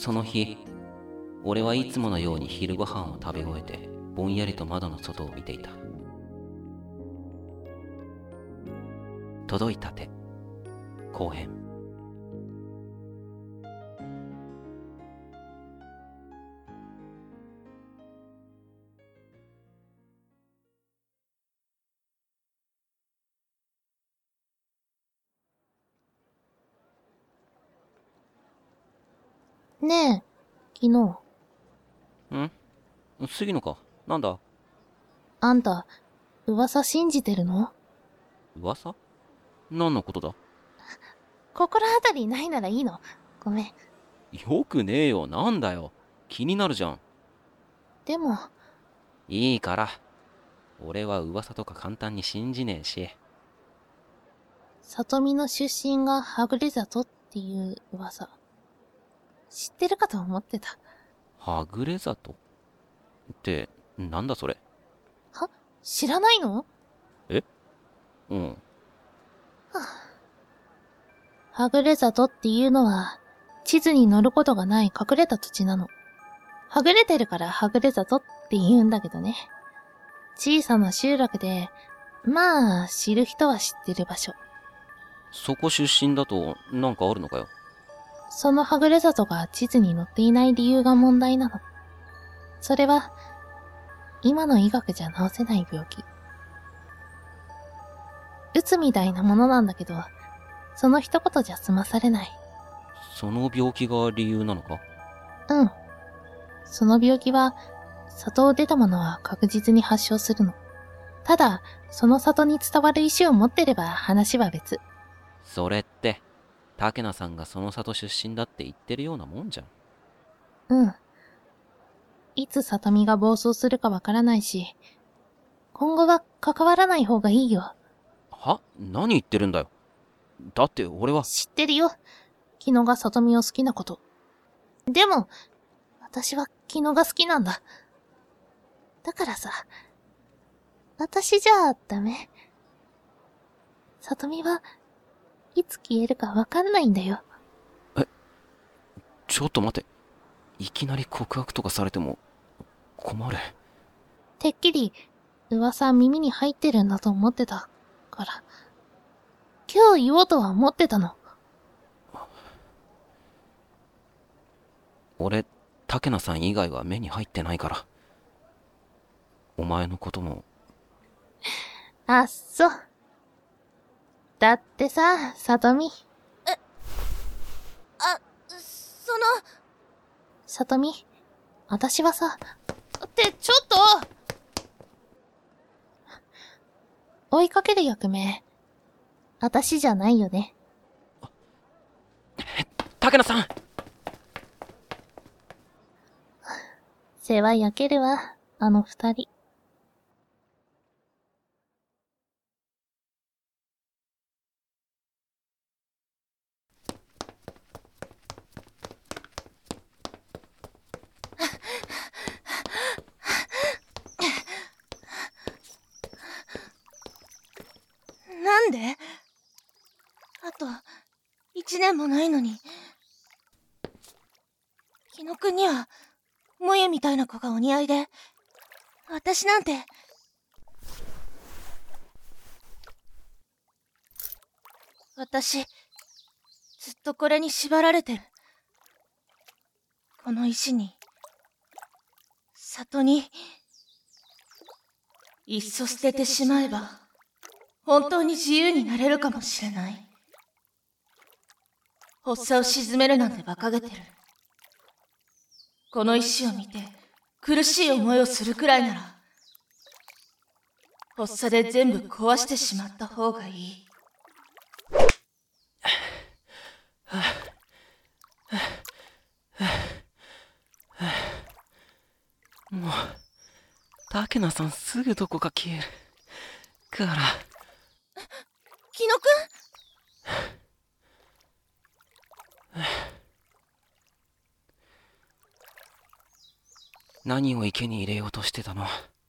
その日、俺はいつものように昼ご飯を食べ終えてぼんやりと窓の外を見ていた。届いた手後編。 ねえ、昨日、 杉野か。なんだ？ あんた、噂信じてるの？ 噂？何のことだ？ 心当たりないならいいの。ごめん。 よくねえよ。なんだよ。気になるじゃん。 でも、 いいから。俺は噂とか簡単に信じねえし。 里見の出身がはぐれ里っていう噂。知ってるかと思ってた。 はぐれ里って、なんだそれ？ は？知らないの？ え？うん。 はぐれ里っていうのは、地図に載ることがない隠れた土地なの。はぐれてるからはぐれ里って言うんだけどね。小さな集落で、まあ、知る人は知ってる場所。 そこ出身だとなんかあるのかよ。 そのはぐれ里が地図に載っていない理由が問題なの。それは、今の医学じゃ治せない病気。うつみたいなものなんだけど、その一言じゃ済まされない。 その病気が理由なのか？ うん。その病気は、里を出た者は確実に発症するの。ただ、その里に伝わる石を持ってれば話は別。 それって、竹名さんがその里出身だって言ってるようなもんじゃん。 うん。いつ里見が暴走するかわからないし、今後は関わらない方がいいよ。 は？何言ってるんだよ。だって俺は。 知ってるよ。キノが里見を好きなこと。でも、私はキノが好きなんだ。だからさ、私じゃダメ。里見はいつ消えるかわかんないんだよ。 ちょっと待て。いきなり告白とかされても困る。 てっきり噂耳に入ってるんだと思ってたから。今日言おうとは思ってたの。 俺、竹名さん以外は目に入ってないから。お前のことも。 あっそ。だってさ、里見。里見、私はさ、ってちょっと追いかける役目、私じゃないよね。 竹名さん！ 世話焼けるわ、あの二人。 なんで？あと1年もないのに。紀野くんには萌えみたいな子がお似合いで、私なんて。私ずっとこれに縛られてる。この石に、里に。いっそ捨ててしまえば本当に自由になれるかもしれない。発作を鎮めるなんて馬鹿げてる。この石を見て苦しい思いをするくらいなら、発作で全部壊してしまった方がいい。 もう、竹名さんすぐどこか消えるから。 紀野く何を池に入れようとしてたの？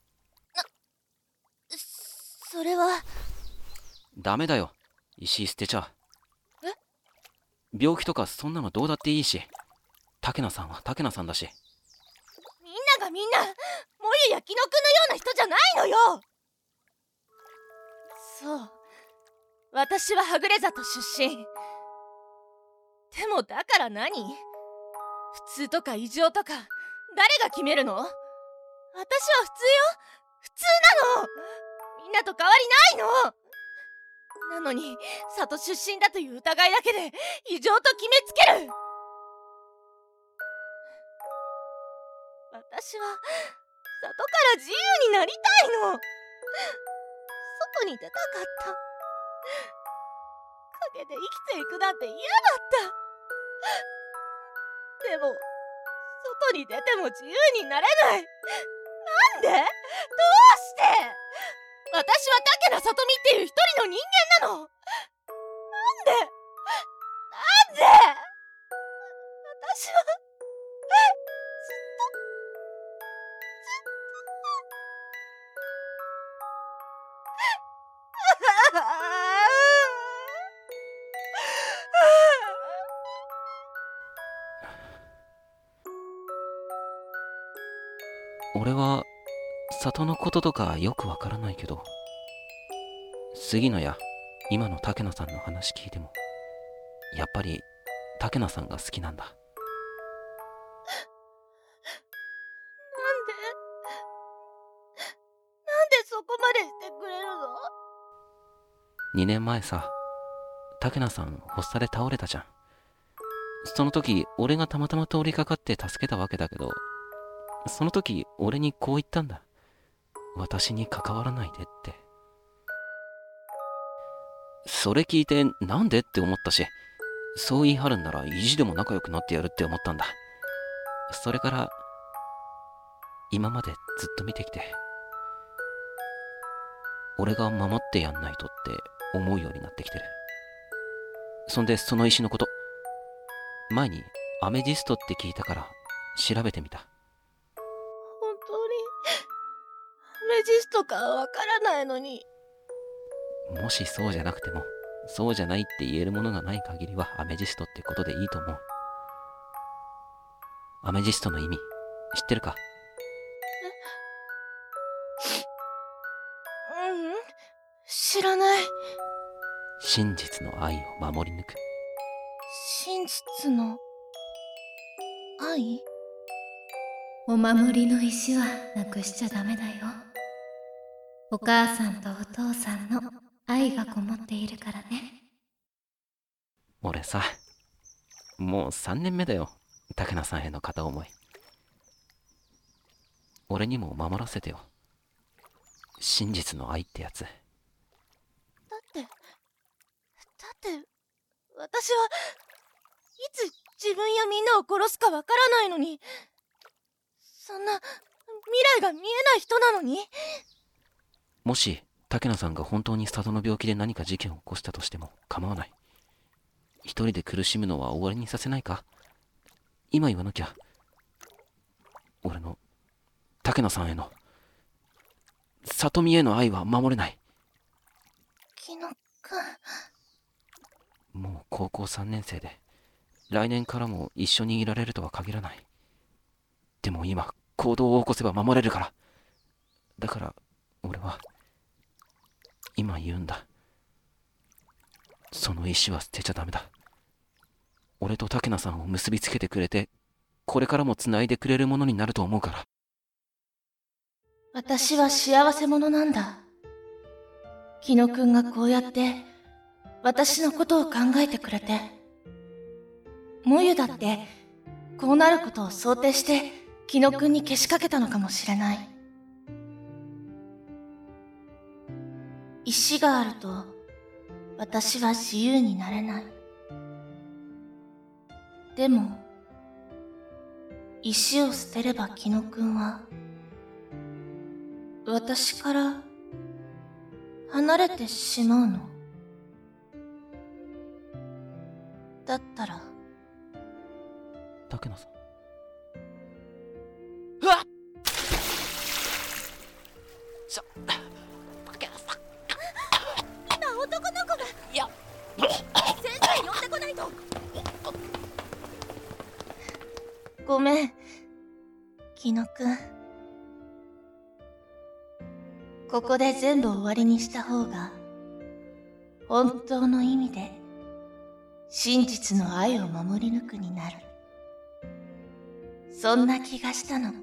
それは。 ダメだよ。石捨てちゃ。 え？ 病気とかそんなのどうだっていいし、 竹名さんは竹名さんだし。 みんながみんな、もゆや紀野くんのような人じゃないのよ。そう、私ははぐれ里出身。でもだから何？普通とか異常とか誰が決めるの？私は普通よ。普通なの。みんなと変わりないの。なのに里出身だという疑いだけで異常と決めつける。私は里から自由になりたいの。外に出たかった。陰で生きていくなんて嫌だった。でも外に出ても自由になれない。なんで？どうして？私は竹名里美っていう一人の人間なの。なんで私は俺は里のこととかよくわからないけど、杉野や今の竹名さんの話聞いてもやっぱり竹名さんが好きなんだ。 なんでそこまでしてくれるの ？2年前さ、竹名さん発作で倒れたじゃん。その時俺がたまたま通りかかって助けたわけだけど、その時俺にこう言ったんだ。私に関わらないでって。それ聞いてなんでって思ったし、そう言い張るんなら意地でも仲良くなってやるって思ったんだ。それから今までずっと見てきて、俺が守ってやんないとって思うようになってきてる。そんでその石のこと、前にアメジストって聞いたから調べてみた。 本当にアメジストかわからないのに。 もしそうじゃなくても、そうじゃないって言えるものがない限りはアメジストってことでいいと思う。アメジストの意味知ってるか？ 知らない。 真実の愛を守り抜く。 真実の愛？ お守りの石はなくしちゃダメだよ。お母さんとお父さんの愛がこもっているからね。 俺さ、もう3年目だよ、竹名さんへの片思い。俺にも守らせてよ、真実の愛ってやつ。 だって私はいつ自分やみんなを殺すかわからないのに、そんな未来が見えない人なのに。 もし竹名さんが本当に里の病気で何か事件を起こしたとしても構わない。一人で苦しむのは終わりにさせないか？今言わなきゃ俺の竹野さんへの、里美への愛は守れない。 紀野くん、もう高校3年生で来年からも一緒にいられるとは限らない。でも今行動を起こせば守れるから。だから俺は今言うんだ。その石は捨てちゃダメだ。俺と竹名さんを結びつけてくれて、これからも繋いでくれるものになると思うから。 私は幸せ者なんだ。紀野くんがこうやって私のことを考えてくれて、もゆだってこうなることを想定して紀野くんにけしかけたのかもしれない。石があると私は自由になれない。でも石を捨てれば紀野くんは私から離れてしまうの。だったら竹野さん。 うわっ！竹野さん。 今男の子が。 いや、 先生呼んでこないと。 めん、木野くん。ここで全部終わりにした方が、本当の意味で、真実の愛を守り抜くになる。そんな気がしたの。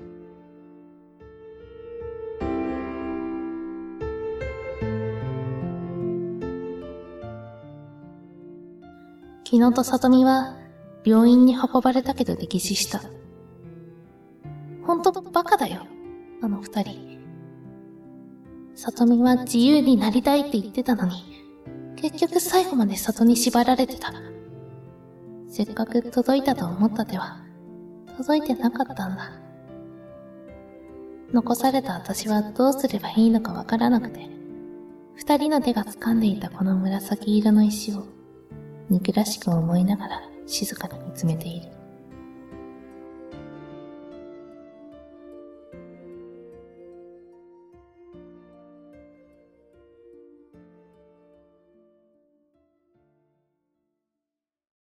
木野と里美は病院に運ばれたけど溺死した。ほんとバカだよ、あの二人。里美は自由になりたいって言ってたのに、結局最後まで里に縛られてた。せっかく届いたと思った手は、届いてなかったんだ。残された私はどうすればいいのかわからなくて、二人の手が掴んでいたこの紫色の石を、憎らしく思いながら静かに見つめている。